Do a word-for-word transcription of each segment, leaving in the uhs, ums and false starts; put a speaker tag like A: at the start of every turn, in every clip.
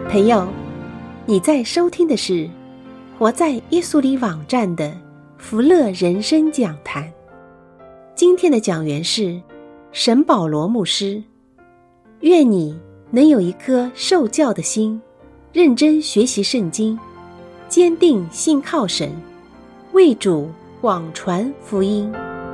A: 朋友，你在收听的是活在耶稣里网站的福乐人生讲坛。今天的讲员是沈保罗牧师。愿你能有一颗受教的心，认真学习圣经，坚定信靠神，为主广传福音。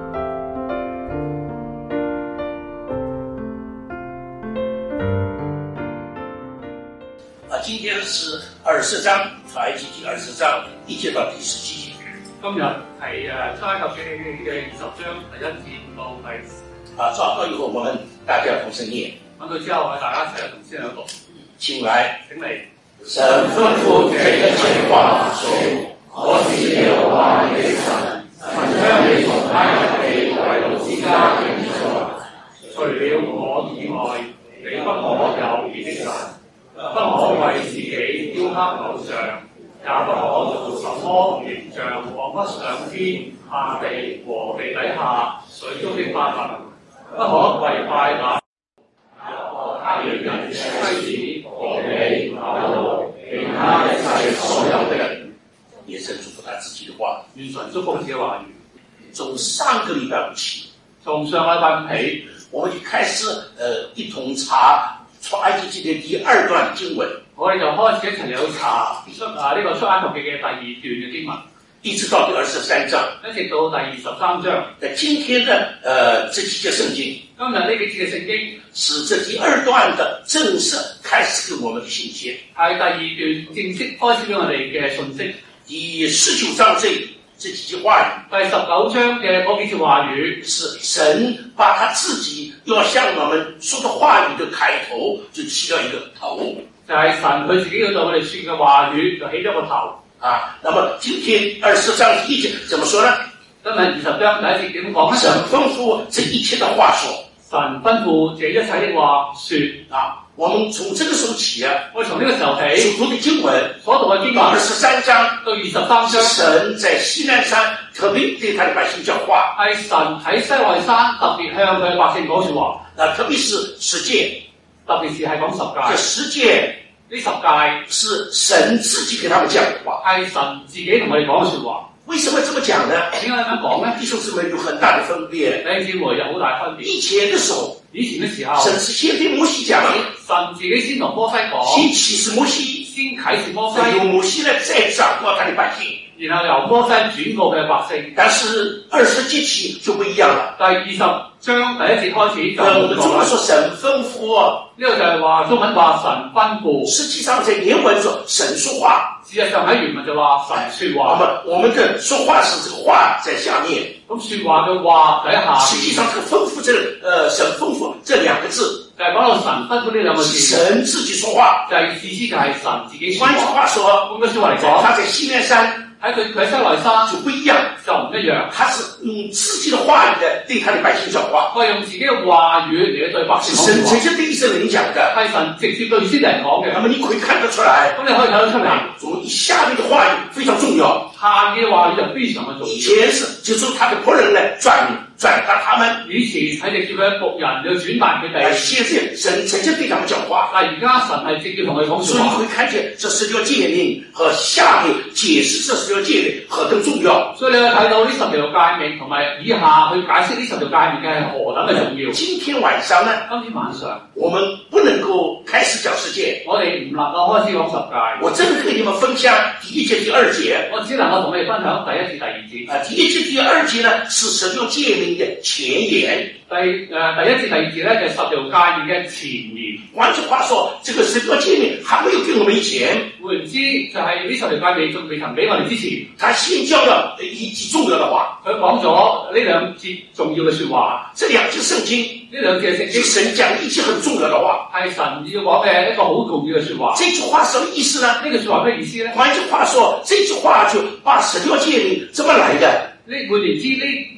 B: 啊，今天是二十章，出埃及记二十章一節到第十七節。
C: 今日係誒出埃及記嘅二十章第一節到第
B: 啊，照到以後，我們大家同聲念。
C: 揾到之後，我哋大家一齊同先兩讀。
B: 請來，
C: 請嚟。
B: 神吩咐這一切話說：我是耶和華你的神，曾將你從埃及地為奴之家領出來。
C: 除了我以外，你不可有別的神，不可為自己雕刻偶像，也不可做什麼形象，仿不上天下地和地底下水中的百物，不可為拜那他人人妻子和你老婆，並他一切所有的人。
B: 也神祝福他自己的話。
C: 願神祝福自己嘅話語。
B: 從上個禮拜五起，
C: 從上個禮拜五起，
B: 我們就開始呃一同查出埃及記的第二段經文。
C: 我哋就開始一齊嚟查出啊呢、這個出埃及記嘅第二段嘅經文，
B: 一直到第二十三章，
C: 一直到第二十三章。
B: 在今天的呃這幾節聖經，
C: 今日呢幾節嘅聖經
B: 是這第二段的正式開始給我們的信息，
C: 係第二段正式開始俾我哋嘅信息。
B: 第十九章這這幾句話語，
C: 第十九章嘅嗰幾句話語，
B: 是神把他自己要向我們說的話語的開頭就起了一個頭，
C: 就係、是、神佢自己要對我哋說嘅話語就起咗個頭。
B: 啊，那麼今天二十章第一節怎麼說呢？
C: 今日二十章第一節點講呢？
B: 神吩咐這一切的話說，
C: 神吩咐這一切的話說
B: 啊。我們從這個時候起啊，
C: 我從呢個時候起
B: 所讀的經文，
C: 所讀嘅經文
B: 二十三章
C: 到二十三章，
B: 神在西奈山特別對他的百姓講話，
C: 係神喺西奈山特別向佢嘅百姓講說話。
B: 啊，特別是十誡，特別是係講十誡。這十誡
C: 呢十誡
B: 是神自己給他們講的話，
C: 係神自己同我哋講嘅說話。
B: 為什麼這麼講呢？
C: 點解咁樣講呢？
B: 弟兄姊妹有很大的分別，
C: 弟兄姊妹有好大分別。
B: 以前的時候，
C: 以前嘅時候，
B: 神是先對摩西講，
C: 神自己先同摩西講，
B: 先啟示摩西，
C: 先啟示摩西，
B: 由摩西呢再掌握他的百姓，
C: 然後由摩西轉過佢嘅百姓。
B: 但是二十節起就不一樣了。
C: 第二十章第一節開始就唔同啦。
B: 我們中文說神吩咐，
C: 呢個就係話中文話神吩咐，
B: 實際上在原文說神說話。
C: 事實上喺原文就話神說話。
B: 那麼我們的說話是這個話在下面，
C: 咁說話嘅話喺下面。
B: 實際上這個吩咐這呃神吩咐這兩個字，
C: 就係講到神吩咐呢兩個字，
B: 神自己說話，
C: 就係意思就係神自己說話。
B: 換句話說，
C: 換句說話嚟講，
B: 他在西奈山。
C: 喺佢佢喺西奈山
B: 就不一樣，
C: 就唔一樣。
B: 他是用自己的話語的對他的百姓講話，
C: 佢係用自己嘅話語嚟對百姓講話。
B: 神直接對以色列人講的，
C: 係神直接對以色列人講嘅。
B: 那麼你可以看得出來，
C: 咁你可以睇得出嚟，
B: 從下面的話語非常重要，
C: 下面嘅話語就非常嘅重要。
B: 以前是就是他的僕人來轉轉達他們，
C: 以前係直接佢嘅僕人要轉達佢哋。
B: 現在神直接對他們講話，
C: 但而家神係直接同佢講說話。
B: 所以你會看見這十條誡命和下面解釋這十條誡命何等重要。
C: 所以你會睇到呢十條誡命同埋以下去解釋呢十條誡命嘅係何等嘅重要。
B: 今天晚上呢？
C: 今天晚上
B: 我們不能夠開始講十誡，
C: 我哋唔能夠開始講十誡。
B: 我真係跟你們分享第一節、第二節。
C: 我只能夠同你哋分享第一節、第二節。
B: 啊，第一節、第二節呢是十條誡命嘅前言。
C: 第誒、呃、第一節、第二節咧就係十條誡命嘅前言。
B: 換句話說，這個十條誡命還沒有給我們以前，
C: 換言之就係呢十條誡命仲未曾俾我哋之前，
B: 他先教了一句重要的話，
C: 佢講咗呢兩節重要嘅說話。
B: 這兩節聖經，
C: 呢兩節聖經
B: 是神講一句很重要的話，
C: 係神要講嘅一個好重要嘅說話。
B: 這句話什麼意思呢？
C: 呢句說話咩意思咧？
B: 換句話說，這句話就把十條誡命怎麼來的？
C: 呢換言之呢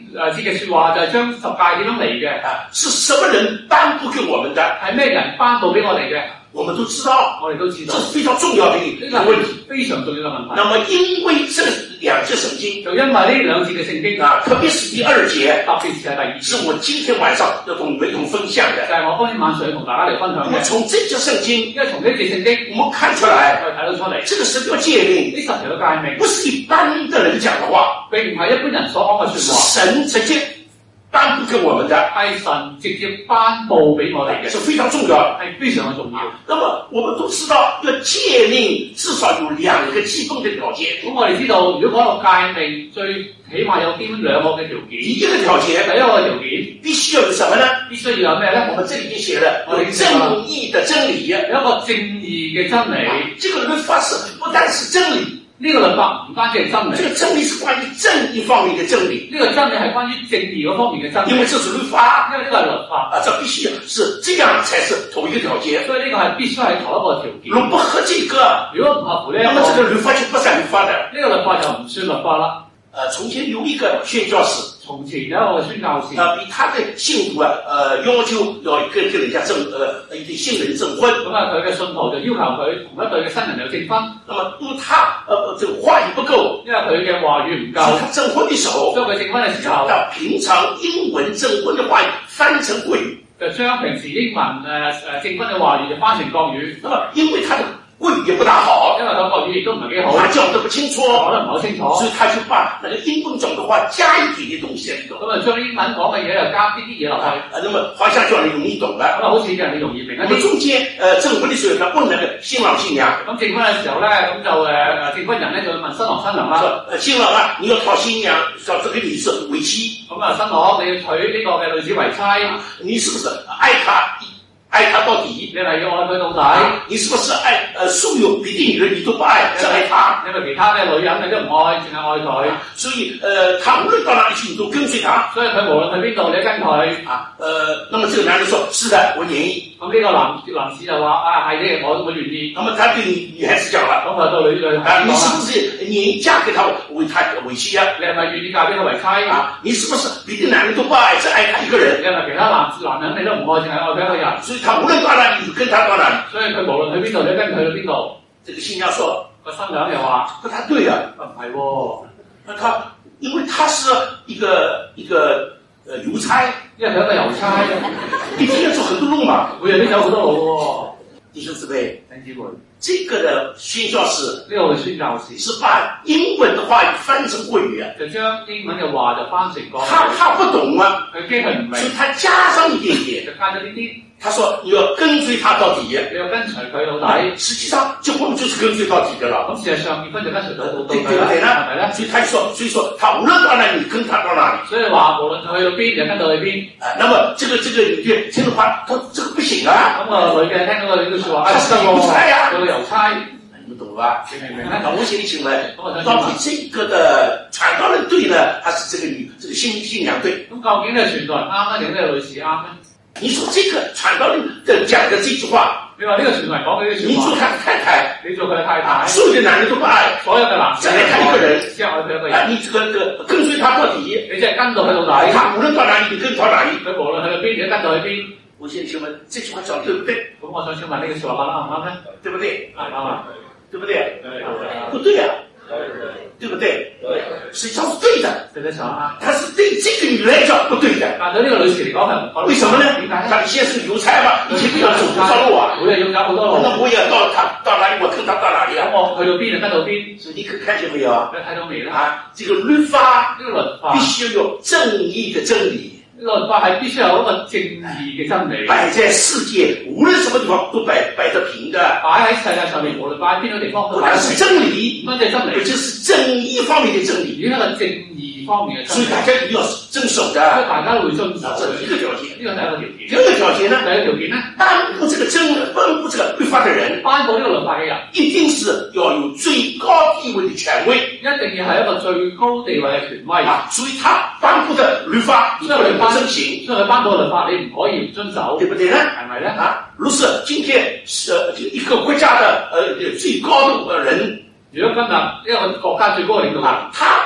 C: 誒節嘅説話就係將十誡點樣嚟嘅？
B: 啊，是什麼人頒布給我們的？
C: 係咩人頒布俾我哋嘅？
B: 我們都知道，
C: 我哋都知道，
B: 這是非常重要的一個問題，
C: 非常重要嘅問題。
B: 那麼因為這兩節聖經，
C: 就因為呢兩節嘅聖經
B: 啊，特別是第二節，
C: 特別是係第二節，
B: 是我今天晚上要同你們同分享的。
C: 就係我今天晚上要同大家嚟分享嘅。
B: 從這節聖經，
C: 因為從呢節聖經，
B: 我們看出來，
C: 我哋睇到出嚟，
B: 這個十條誡命，
C: 呢十條嘅誡命，
B: 不是一般的人講的話，
C: 並唔係一般人所講嘅説話，
B: 是神直接頒布給我們的，
C: 係神直接頒布俾我哋嘅，
B: 是非常重要，
C: 係非常嘅重要。
B: 那麼我們都知道，一個誡命至少有兩個基本的條件。
C: 咁我哋知道，如果講到誡命，最起碼有邊兩個嘅條件。
B: 第一個條件，
C: 第一個條件，
B: 必須要有什麼呢？
C: 必須要有咩咧？
B: 我們這裡已經寫了，有正義的真理，
C: 有一個正義嘅真理。
B: 這個律法是不單是真理。
C: 呢個律法唔單止係真理，
B: 這個真理是關於正義方面的真理。
C: 呢個真理係關於正義嗰方面嘅真理。
B: 因為這是律法，
C: 因為呢個係律法
B: 啊，這必須是這樣才是頭一個條件。
C: 所以呢個係必須係頭一個條件。
B: 如果不合這個，
C: 如果唔合乎呢，
B: 那麼這個律法就不算律法的。
C: 呢個律法就唔算律法啦。
B: 呃，從前有一個宣教士，
C: 從前有一個宣教士，
B: 啊，比他的信徒啊，呃，要求要跟跟人家證，呃，一對新人證婚。
C: 咁啊，佢嘅信徒就要求佢同一對嘅新人有證婚。
B: 那麼因為他，呃，這個話語不夠，
C: 因為佢嘅話語唔夠，
B: 所以他證婚的時候，
C: 所以佢證婚嘅時候，
B: 把平常英文證婚的話語翻成國語，
C: 就將平時英文誒誒證婚嘅話語就翻成國語。
B: 那麼因為他的國語也不大好，
C: 因為佢國語亦都唔係幾好，
B: 他講得不清楚，
C: 講得唔係好清楚，
B: 所以他就把那個英文講的話加一點點東西喺裏頭。
C: 咁啊，將英文講嘅嘢又加啲啲嘢落去，
B: 啊，那麼好像叫人容易懂了，
C: 咁啊，好似叫人哋容易明一啲。
B: 我們中間，呃，證婚的時候，他問那個新郎新娘，
C: 咁證婚嘅時候咧，咁就誒誒證婚人咧就會問新郎新娘啦，
B: 說，呃，新郎啊，你要討新娘，找這個女士為妻，
C: 咁啊，新郎你要娶呢個嘅女子為妻，
B: 你是不是愛她？愛他到底，
C: 你係要愛佢到底。
B: 你是不是愛？呃，所有別的女人你都不愛，只愛他。
C: 因為其他嘅女人你都唔愛，淨係愛佢。
B: 所以，呃，他無論到哪裡去，你都跟隨他。
C: 所以佢無論去邊度，你都跟佢。
B: 啊，呃，那麼這個男人說：是的，我願意。
C: 咁呢個男男士就話：啊，係嘅，我我願意。
B: 那麼他對女女孩子講了：
C: 咁啊，對女女孩子講啦，
B: 你是不是願意嫁給他為他為妻啊？
C: 你係咪願意嫁俾佢為妻
B: 啊？你是不是別的男人都不愛，只愛他一個人？
C: 你係咪其他男男人你都唔愛，淨係愛佢一個人？
B: 所以他無論到哪裡，你跟他到哪裡。
C: 所以佢無論去邊度，你都跟佢去邊度。
B: 這個新娘說：
C: 個新娘又話：
B: 不太對啊，
C: 唔係喎，
B: 那他因為他是一個一個呃郵差，
C: 因為佢係一個郵差，
B: 一天要走很多路嘛，
C: 每日都走好多路喎。
B: 弟兄姊妹，
C: 弟兄姊妹，
B: 這個的宣教士
C: 呢個宣教士
B: 是把英文的話語翻成國語啊，
C: 就將英文嘅話就翻成國語。
B: 他他不懂啊，
C: 佢驚佢唔明，
B: 所以他加上一點點，
C: 就加咗呢啲。
B: 他說你要跟隨他到底，
C: 你要跟隨佢到底。
B: 實際上結婚就是跟隨到底的了。
C: 咁事實上結婚就跟隨到到底
B: 對對不對呢？
C: 係咪咧？
B: 所以他就說，所以說他無論到哪裡，你跟他到哪裡。
C: 所以話無論佢去到邊，就跟到去邊。
B: 啊，那麼這個這個女的聽的話，他這個不行啊。
C: 咁啊，女嘅聽到呢句説話，
B: 他是個郵差呀，
C: 個郵差，
B: 你們懂吧？
C: 你明唔明咧？
B: 那我現在請問，到底這個的傳道人對呢，還是這個女這個新新娘對？
C: 咁究竟呢個傳道人啱咧，定呢個女士啱咧？
B: 你說這個傳道人的講的這句話，
C: 你話呢個傳道人講嘅呢句話，
B: 你做他的太太，
C: 你做佢嘅太太，
B: 所有的男人都不愛，
C: 所有嘅男
B: 只愛他一個人，
C: 只愛佢一個人。
B: 啊，你這個個跟隨他到底，
C: 你即係跟到佢到底，
B: 他無論到哪裡，你跟到哪裡。
C: 佢無論去到邊，你都跟到去邊。
B: 我現在請問，這句話講對不對？
C: 咁我想請問呢個説話講得啱唔啱咧？
B: 對不對？
C: 啱唔啱啊？
B: 對不對？
C: 對，
B: 不對啊，對不對？
C: 對，
B: 實際上是對的，
C: 對得上啊。
B: 但是對這個女人來講不對的。
C: 但對呢個女士嚟講係唔講。
B: 為什麼呢？
C: 點解？
B: 他現在是郵差嘛，以前不要走多少路啊，
C: 每日要走好多路。
B: 那我也要到他到哪裡，我跟他到哪裡啊。
C: 咁我去到邊就跟到邊。
B: 所以你可看見沒有啊？
C: 你睇到未咧？
B: 啊，這個律法，
C: 呢個律法
B: 必須要有正義的真理。
C: 呢個律法係必須有一個正義嘅真理，
B: 擺在世界無論什麼地方都擺擺得平的，
C: 擺喺世界上面無論擺喺邊個地方都
B: 不但是真理，
C: 乜嘢真理？
B: 而且是正義方面的真理，
C: 而係一個正義方面嘅真理。
B: 所以大家一定要遵守的。
C: 所以大家都會遵守。
B: 這是一個條件。
C: 呢個第一個條件。
B: 第二個條件呢？
C: 第二個條件呢？
B: 頒布這個真頒布這個律法的人，
C: 頒布呢個律法嘅人，
B: 一定是要有最高地位的權威，
C: 一定要係一個最高地位嘅權威
B: 啊！所以他頒布的律法，你不能不遵行。
C: 所以佢頒布嘅律法，你唔可以唔遵守，
B: 對不對呢？
C: 係咪咧？
B: 啊，如是今天是一個國家的呃最高的人。
C: 如果今日一個國家最高嘅領導人，
B: 啊，他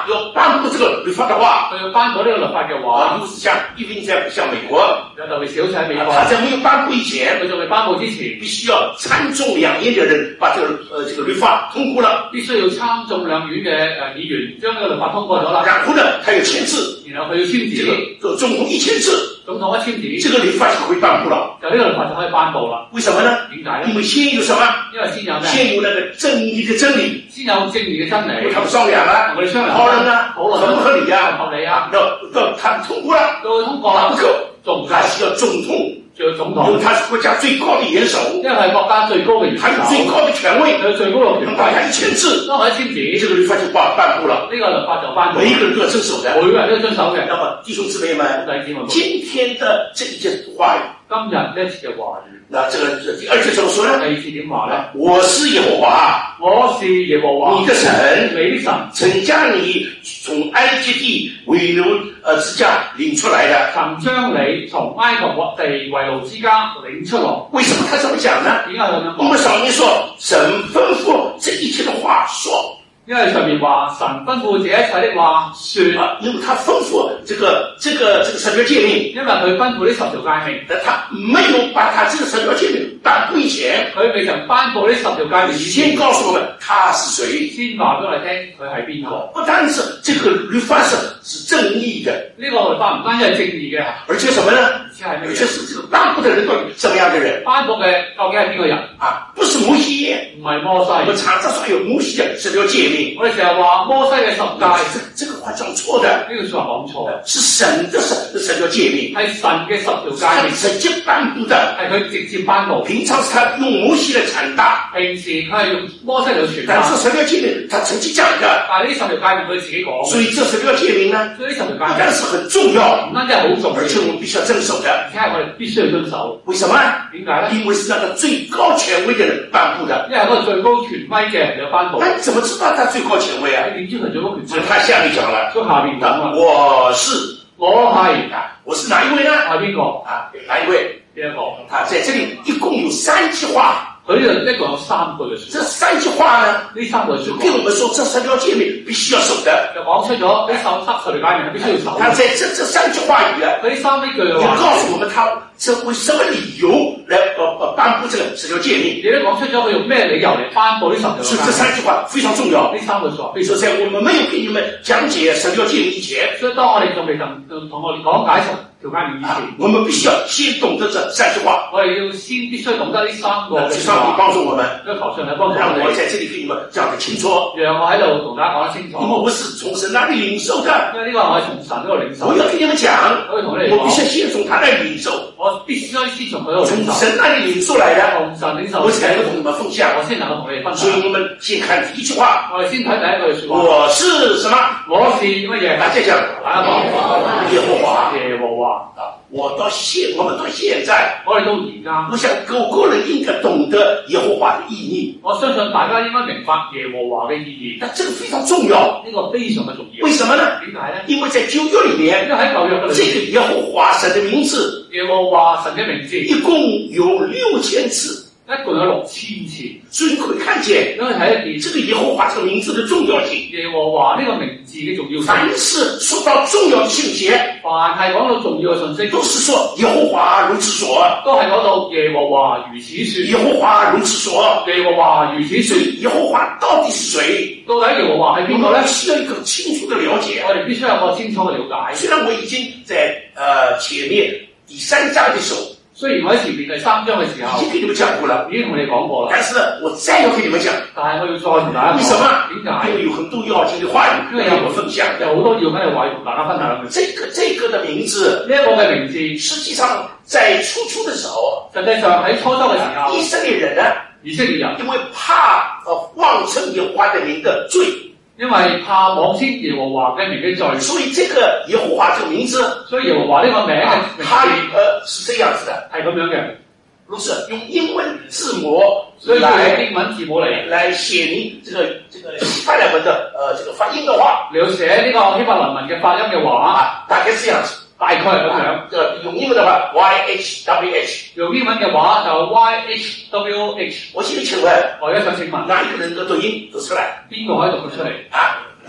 B: 要颁布这个律法的话，
C: 佢要頒布呢個律法嘅話，
B: 啊，如果是像一定在像美國，
C: 就特別少喺美國，
B: 他在沒有頒布以前，
C: 佢仲未頒布之前，
B: 必須要參眾兩院的人把這個呃這個律法通過了，
C: 必須要參眾兩院嘅誒議員將呢個律法通過咗啦。
B: 然後呢，他有簽字，
C: 然後佢要簽字，
B: 這個總統一簽字，
C: 總統一簽字，
B: 這個律法就可以頒布了。
C: 就呢個律法就可以頒布啦。
B: 為什麼呢？
C: 點解呢？
B: 因為先有什麼？
C: 因為先有咩？
B: 先有那個正義的真理，
C: 先有正義嘅真理。
B: 他們商量啊，
C: 我哋商量
B: 討論啊，
C: 討論
B: 合不合理啊？
C: 合理啊。
B: 到到他們通過了，
C: 到通過啦，
B: 不夠，
C: 仲唔
B: 他需要總統。
C: 仲有總統，
B: 因為他是國家最高的元首，
C: 因為係國家最高嘅元首，
B: 他有最高的權威，
C: 有最高嘅權威，
B: 大家一簽字，
C: 當佢一簽字，
B: 這個律法就頒頒布了，
C: 呢個律法就頒布，
B: 每一個人都要遵守的，
C: 每個人都要遵守嘅。
B: 那麼弟兄姊妹們，
C: 弟兄姊妹們，
B: 今天的這一節話語，
C: 今日呢一次嘅話語，
B: 那這個第二節怎麼說呢？
C: 第二次點話咧？
B: 我是耶和華，
C: 我是耶和華，
B: 你的神，
C: 你的神，
B: 曾將你從埃及地為奴呃之家領出來的，
C: 曾將你從埃及地為奴之家領出來。
B: 為什麼他這麼講呢？
C: 點解佢咁樣講？
B: 因為上面說神吩咐這一切的話說。
C: 因為上面話神吩咐這一切的話說，
B: 啊，因為他吩咐這個這個這個十條誡命，
C: 因為佢吩咐呢十條誡命，
B: 但他沒有把他這個十條誡命頒布以前，
C: 佢未曾頒布呢十條誡命以前，
B: 先告訴我們他是誰，
C: 先話俾我哋聽佢係邊個。
B: 不單是這個律法是是正義的，
C: 呢個律法唔單止係正義嘅，
B: 而且什麼呢？
C: 而且係咩？
B: 而且是這個頒布的人到底什麼樣的人？
C: 頒布嘅究竟係邊個人？
B: 啊，不是摩西，
C: 唔係摩西。
B: 我們常常說有摩西的十條誡命，
C: 我哋成日話摩西嘅十誡，
B: 這這個話講錯的，
C: 呢個說話講錯，
B: 是神的十十條誡命，
C: 係神嘅十條誡命，
B: 直接頒布的，
C: 係佢直接頒布。
B: 平常是他用摩西來傳達，
C: 平時佢係用摩西嚟傳達，
B: 但是十條誡命他曾經講的，
C: 但係呢十條誡命佢自己講，
B: 所以這十條誡命呢，
C: 所以呢十條誡命
B: 不但是很重要，
C: 唔單止係好重要，
B: 而且我們必須要遵守的，
C: 而且係我哋必須要遵守。
B: 為什麼？
C: 點解咧？
B: 因為是那個最高權威的人頒布的，
C: 因為嗰個最高權威嘅人有頒布。
B: 那你怎麼知道他最高權威啊？
C: 你點知佢最高權威？
B: 所以他下面講了，
C: 所以下面講啦，
B: 我是
C: 我係
B: 啊，我是哪一位呢？
C: 係邊個？
B: 啊，哪一位？
C: 邊一個？
B: 啊，在這裡一共有三句話。
C: 佢呢度一共有三句嘅説話。
B: 這三句話呢，
C: 呢三句説話，
B: 跟我們說這三條誡命必須要守的，
C: 就講出咗呢首十條誡命係必須要守。
B: 他在這這三句話語啊，
C: 佢呢三呢句嘅
B: 也
C: 話，
B: 告訴我們他這為什麼理由來呃呃頒布這個十條誡命。
C: 亦都講出咗佢用咩理由嚟頒布呢十條誡命。
B: 所以這三句話非常重要。
C: 呢三句説話，
B: 比如說在我們沒有給你們講解十條誡命以前，
C: 所以當我哋仲未同同我哋講解十條誡命以前，
B: 啊，我們必須要先懂得這三句話。
C: 我哋要先必須懂得呢三個嘅説
B: 上帝
C: 話。
B: 幫助我們，
C: 要求上帝幫助我
B: 讓我
C: 哋，
B: 在這裡給你們講得清楚。
C: 讓我喺度同大家講得清楚。
B: 因為我是從神那裡領受的，
C: 因為呢個係我係從神嗰度領受。
B: 我要跟你們講，
C: 我要同你哋講，
B: 我必須先從他那裡領受，
C: 我必須先從佢嗰度領受，
B: 從神那裡領受來的，
C: 從神領受，
B: 我才能夠同你們分享。
C: 我先能夠同你哋分享。
B: 所以我們先看第一句話，
C: 我哋先睇第一句説話。
B: 我是什麼？
C: 我是乜嘢？
B: 大家講，
C: 大家講
B: 耶和華。
C: 耶和華。
B: 啊，我到現，我們到現在，
C: 我哋到而家，
B: 我想個個人應該懂得耶和華的意義。
C: 我相信大家應該明白耶和華嘅意義。
B: 但這個非常重要，
C: 呢個非常嘅重要。
B: 為什麼呢？
C: 點解咧？
B: 因為在舊約裏面，
C: 因為喺舊約嘅裏面，
B: 這個耶和華神的名字，
C: 耶和華神嘅名字
B: 一共有六千次。
C: 一共有六千次，
B: 所以你會看見，
C: 因為睇一見
B: 這個耶和華這個名字的重要性。
C: 耶和華呢個名字嘅重要性。
B: 凡是說到重要的信息，
C: 凡係講到重要嘅信息，
B: 都是說耶和華如此說，
C: 都係講到耶和華如此說。
B: 耶和華如此說，
C: 耶和華如此說。
B: 耶和華到底是誰？
C: 到底耶和華係邊個咧？
B: 需要一個清楚的了解。
C: 我哋必須有個清楚嘅了解。
B: 雖然我已經在呃前面第三章嘅時候，
C: 雖然我喺前面第三章嘅時候
B: 已經給你們講過了，
C: 已經同你講過啦。
B: 但是呢，我再要給你們講，
C: 但係我要再同大家講。
B: 為什麼？
C: 點解？
B: 因為有很多要緊的話語，
C: 因為
B: 要我分享，
C: 有好多要喺度話要同大家分享嘅。
B: 這個這個的名字，
C: 呢一個嘅名字，
B: 實際上在初初的時候，
C: 實際上喺初初嘅時候，
B: 以色列人呢，
C: 以色列人
B: 因為怕呃妄稱耶和華的名的罪。
C: 因為怕妄稱耶和華嘅名嘅罪，
B: 所以這個耶和華這個名字，
C: 所以耶和華呢個名嘅名字，
B: 它呃是這樣子的，
C: 係咁樣嘅，
B: 如是用英文字母
C: 所以用
B: 來
C: 英文字母嚟
B: 來寫明這個這個希伯來文的呃這個發音的話，
C: 你要寫呢個希伯來文嘅發音嘅話，
B: 啊，大概是這樣子，
C: 大概係咁樣。
B: 這個用英文的話 Y H W H，
C: 用英文嘅話就 Y H W H。
B: 我現在請問，
C: 我而家想請問，
B: 哪一個能夠讀音讀出來？
C: 邊個可以讀得出嚟？
B: 啊？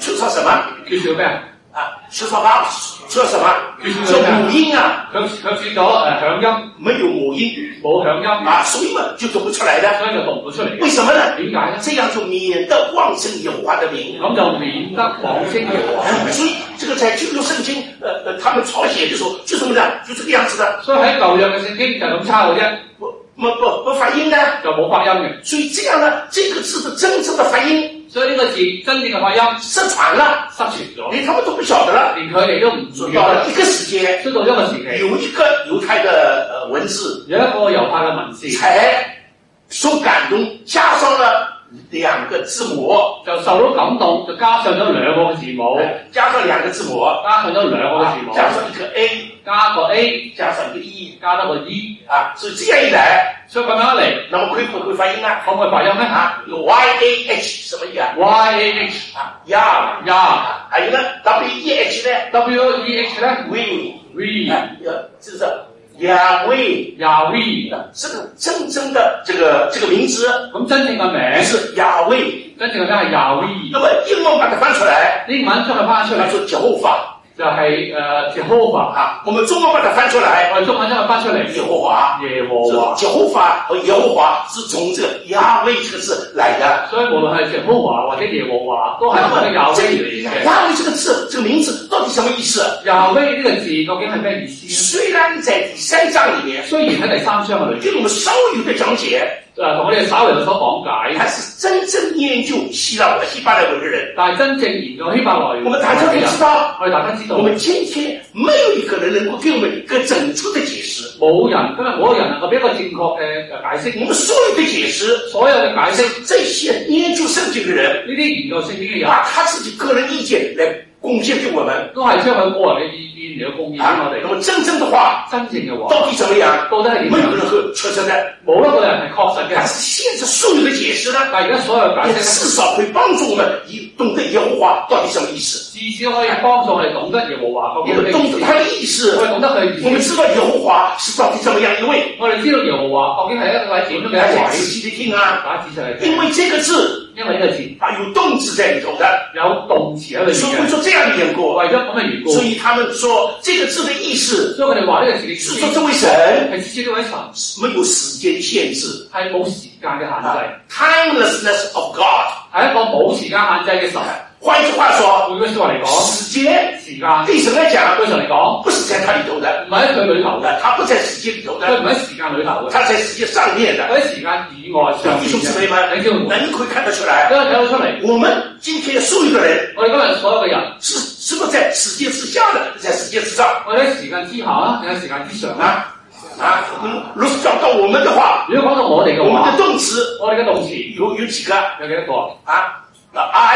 B: 缺少什么？
C: 缺少咩啊？
B: 啊，缺少八，缺少什么？缺少母音啊，
C: 缺缺少咗誒響音，
B: 没有母音，
C: 冇響音
B: 啊，所以嘛就讀不出來的，
C: 所以就讀唔出嚟。
B: 為什麼呢？
C: 點解呢？
B: 這樣就免得妄稱耶和華的名，
C: 咁就免得妄稱耶和華。
B: 所以這個在舊約聖經，呃呃，他們抄寫的時候就什麼呢？就這個樣子的。
C: 所以喺舊約嘅聖經就咁抄嘅啫，
B: 不不不不發音的，
C: 就冇發音嘅。
B: 所以這樣呢，這個字的真正的發音。
C: 所以呢個字真正嘅發音
B: 失傳了，
C: 失傳咗，
B: 連他們都不曉得了，
C: 連佢哋都唔知道。
B: 到了一個時間，
C: 出到一個時期，
B: 有一個猶太的呃文字，
C: 有一個猶太嘅文字，
B: 才受感動，加上了兩個字母，
C: 就受到感動，就加上咗兩個字母，
B: 加上兩個字母，
C: 加上咗兩個字母，
B: 加上一個 A，
C: 加個 A，
B: 加上一個 E，
C: 加多個 E，
B: 啊，所以這樣一來。
C: 所以咁樣一嚟，
B: 那麼可以不會發音啊？
C: 可唔可以發音呢？
B: 啊，有 Y A H 什麼意思啊
C: ？Y A H
B: 啊 ，Yah
C: Yah，
B: 還有呢 W E H 呢
C: ？W E H 呢
B: ？We
C: We
B: 啊，這是雅威
C: 雅威，
B: 這個真正的這個這個名字，
C: 咁真正嘅名
B: 是雅威，
C: 真正嘅名係雅威。
B: 那麼英文把它翻出來，
C: 英文將佢翻出嚟，
B: 叫做 Jehovah。
C: 就係誒耶和華
B: 啊，我們中文把它翻出來，
C: 我哋中文將佢翻出嚟，
B: 耶和華，
C: 耶和華，
B: 耶和華和耶和華是從這個亞威這個字來的，
C: 所以無論係耶和華或者耶和華，都係從呢個亞威嚟嘅。
B: 亞威這個字，這個名字到底什麼意思？
C: 亞威呢個字究竟係咩意思呢？
B: 雖然在第三章裡面，
C: 雖然喺第三章嘅裏面，
B: 給我們稍有的講解。
C: 誒，同我哋稍微有所講解，
B: 他是真正研究希臘文、希伯來文嘅人，
C: 但係真正研究希伯來文，
B: 我們大家都知道，
C: 我哋大家知道，
B: 我們今天沒有一個人能夠給我們一個整出的解釋，
C: 冇人今日冇人能夠俾一個正確嘅誒解釋。
B: 我們所有的解釋，
C: 所有嘅解釋，
B: 這些研究聖經嘅人，
C: 呢啲研究聖經嘅人，
B: 把他自己個人意見來貢獻給我們，
C: 都係將佢個人嘅意見嚟貢獻俾我哋。
B: 那麼真正的話，
C: 真正嘅話，
B: 到底怎麼樣？
C: 到底係點樣？
B: 沒有任何確實的，
C: 冇一個人係確實嘅。
B: 但是現在所有的解釋呢，
C: 但係而家所有嘅解釋，
B: 至少可以幫助我們以懂得耶和華到底什麼意思。
C: 至少可以幫助我哋懂得耶和華究竟
B: 我們懂得他的意思，
C: 我哋懂得佢意思。
B: 我們知道耶和華是到底怎麼樣一位。
C: 我哋知道耶和華究竟係一位點樣嘅一位。
B: 仔細地聽啊，
C: 大家仔細嚟聽。
B: 因為這個字，
C: 因為呢個字，
B: 它有動詞在裏頭的，
C: 有動詞喺裏面。
B: 所以會做這樣的緣故，
C: 為咗咁嘅緣故，
B: 所以他們說這個字的意思，
C: 所以佢哋話呢個字嘅意思，
B: 是說這位神
C: 係指呢位神，
B: 沒有時間限制，
C: 係冇時間嘅限制。
B: Timelessness of God
C: 係一個冇時間限制嘅神。
B: 換句話說，
C: 換句說話嚟講，
B: 時間
C: 時間
B: 對神來講，
C: 對神嚟講，
B: 不是在它裏頭的，
C: 唔係喺佢裏頭嘅，
B: 它不在時間裏頭的，
C: 佢唔喺時間裏頭嘅，
B: 它在時間上面的，
C: 喺時間以外上面嘅。弟兄姊妹們，
B: 你可以看得出來，
C: 都睇得出嚟。
B: 我們今天所有的人，
C: 我哋今日所有嘅人，
B: 是是不是在時間之下的，在時間之上？
C: 我哋喺時間之下啊，定喺時間之上
B: 啊？啊，如果講到我們的話，
C: 如果講到我哋嘅話，
B: 我們的動詞，
C: 我哋嘅動詞
B: 有有幾個？
C: 有幾多個？
B: 啊 ，I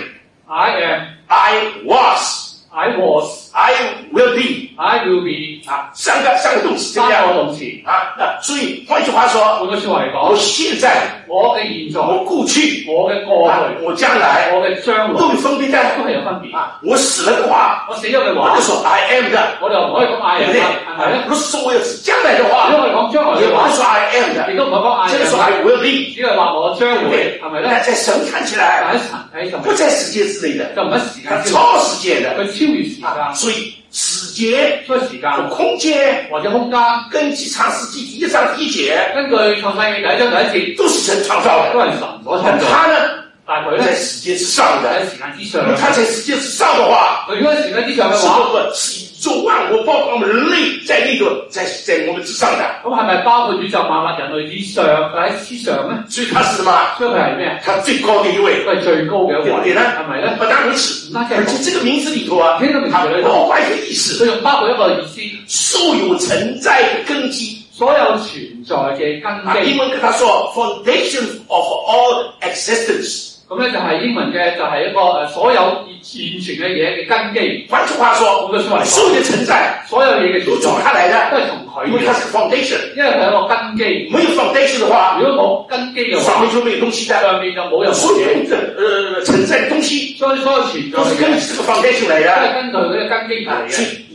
B: am，I
C: am，I
B: was，I
C: was，I
B: will be，I
C: will be，
B: 啊，三個三個動詞，
C: 三個動詞
B: 啊，那所以換句話說，
C: 換句說話嚟講，
B: 我現在，
C: 我嘅現在，
B: 我過去，
C: 我嘅過去，
B: 我將來，
C: 我嘅將來，
B: 都有分別的，
C: 都係有分別。
B: 啊，我死了嘅話，
C: 我死咗嘅話，
B: 我就說 I am 的，
C: 我就唔可以講 I am 的，係咪咧？
B: 如果說我要將來嘅話，
C: 如果我哋講將來嘅話，
B: 我說 I am 的，
C: 亦都唔可以講 I am 的，
B: 即係說 I will be，
C: 只係話我將會，係咪咧？
B: 但在神看起來，
C: 喺神喺神，
B: 不在時間之內的，
C: 就唔喺時間之內，
B: 超時間的，
C: 佢超越時間，
B: 所以時間、
C: 所以時間、
B: 空間
C: 或者空間，
B: 根據創世記第一章第一節，
C: 根據創世記第一章第一節，
B: 都是神創造的，
C: 都係神所創造。
B: 他呢，
C: 但係佢咧
B: 在時間之上的，
C: 喺時間之上。
B: 他在時間之上的話，
C: 佢如果喺時間之上嘅話，
B: 是宇宙萬物，包括我們人類在那個在在我們之上的。
C: 咁係咪包括宇宙萬物人類之上喺之上咧？
B: 所以他是什麼？
C: 所以佢係咩？
B: 他最高的一位，
C: 佢係最高嘅一位，
B: 對不對呢？
C: 係咪咧？
B: 不單如此，而且這個名字裏頭啊，
C: 呢個名字裏頭
B: 包括一個意思，
C: 佢仲包括一個意思，
B: 所有存在的根基，
C: 所有存在嘅根基。
B: 英文跟他說 ，foundation of all existence。
C: 咁咧就係英文嘅，就係一個誒所有現存嘅嘢嘅根基。
B: 換句話說，我們說所有的存在，
C: 所有嘢嘅
B: 都從他來的，
C: 都係從佢。
B: 因為它是 foundation，
C: 因為佢係一個根基。
B: 沒有 foundation 的話，
C: 如果冇根基嘅話，
B: 上面就沒有東西的，
C: 上面就冇任何
B: 所有的呃存在的東西，
C: 所以所有存在
B: 都是根據這個 foundation 來的，
C: 都係根據佢嘅根基嚟嘅。
B: 所以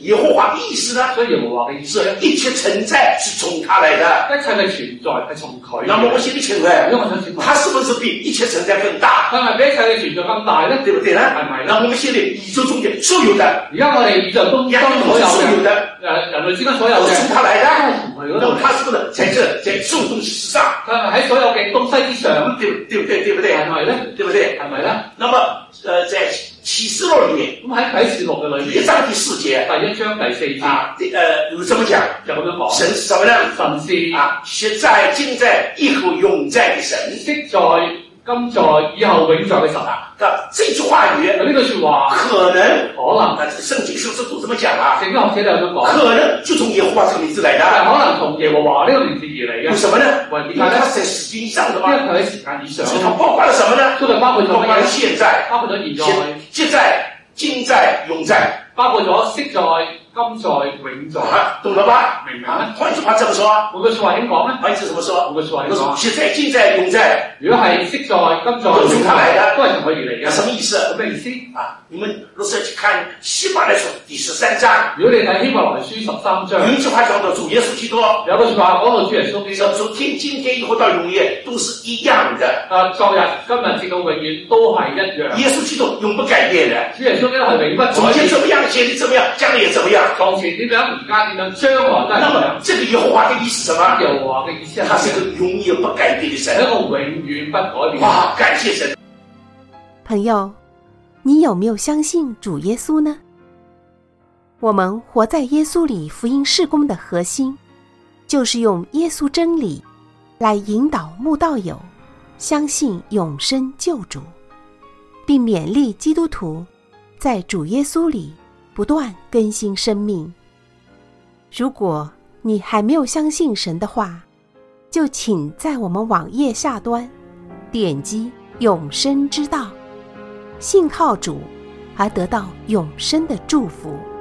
B: 耶和华的意思呢？
C: 所以耶和華嘅意思咧，
B: 一切存在是從他來的。
C: 一切嘅存在係從佢。
B: 那麼我現在請問，
C: 如果我想請問，
B: 他是不是比一切存在更大？
C: 係咪比一切嘅存在更大咧？
B: 對不對呢？
C: 係咪？
B: 那我們現在宇宙中間所有的，
C: 而家我哋宇宙中間所有
B: 所有的
C: 誒人類之間所有嘅，
B: 都從他來的。那
C: 那
B: 麼他是不是在這在眾東西之上？
C: 佢係咪喺所有嘅東西之上？
B: 對對不對？對不對？
C: 係咪咧？
B: 對不對？
C: 係咪咧？
B: 那麼呃，在啟示錄裏面，
C: 咁喺啟示錄嘅裏面，
B: 一章第四節，
C: 第一章第四節
B: 啊，呃，有這麼講，
C: 就咁樣講。
B: 神是什麼呢？
C: 神是
B: 啊，昔在、今在、以後永在的神。
C: 昔在、今在、以後永在嘅神啊！
B: 那這句話語，
C: 呢句説話
B: 可能
C: 可能，
B: 啊，聖經是不是都這麼講啊？
C: 聖經學者就咁講，
B: 可能就從耶和華這個名字來的，
C: 可能從耶和華呢個名字而嚟嘅。
B: 為什麼呢？
C: 為點
B: 因為
C: 解咧？
B: 它在時間以上的嘛，
C: 因為佢喺時間以上，
B: 所以它包括了什麼呢？
C: 所以包括咗
B: 包括了
C: 乜嘢？
B: 現在，
C: 包括咗現在，
B: 現在、今在、永在，
C: 包括咗昔在、今在、永在，
B: 啊，懂了吧？
C: 明唔明咧？
B: 換句話怎麼說？
C: 換句説話點講咧？
B: 換句怎麼說？
C: 換句説話點講？
B: 現在、今在、永在，
C: 如果係昔在、今在、
B: 都從他來的，
C: 都係從佢而嚟嘅。
B: 什麼意思？
C: 咁咩意思？
B: 啊，你們如果去看希伯來書第十三章，
C: 如果你睇希伯來書十三章，
B: 有一句話講到主耶穌基督，
C: 有個説話講到主耶穌基督，
B: 說昨天、今天以後到永遠都是一樣的。
C: 啊，昨日、今日直到永遠都係一樣。
B: 耶穌基督永不改變的，
C: 主耶穌基督係永不改變。
B: 從前怎麼樣，現在怎麼樣，將來也怎麼樣。
C: 從前點樣，而家點樣，將來都係
B: 那麼
C: 咁樣。
B: 這個耶和華的意思什麼？
C: 耶和華嘅意思係
B: 他是個永遠不改變的神，
C: 係一個永遠不改變。
B: 哇，感謝神！
A: 朋友，你有沒有相信主耶穌呢？我們活在耶穌裡福音事工的核心，就是用耶穌真理來引導慕道友相信永生救主，並勉勵基督徒在主耶穌裡不斷更新生命。如果你還沒有相信神的話，就請在我們網頁下端點擊永生之道，信靠主而得到永生的祝福。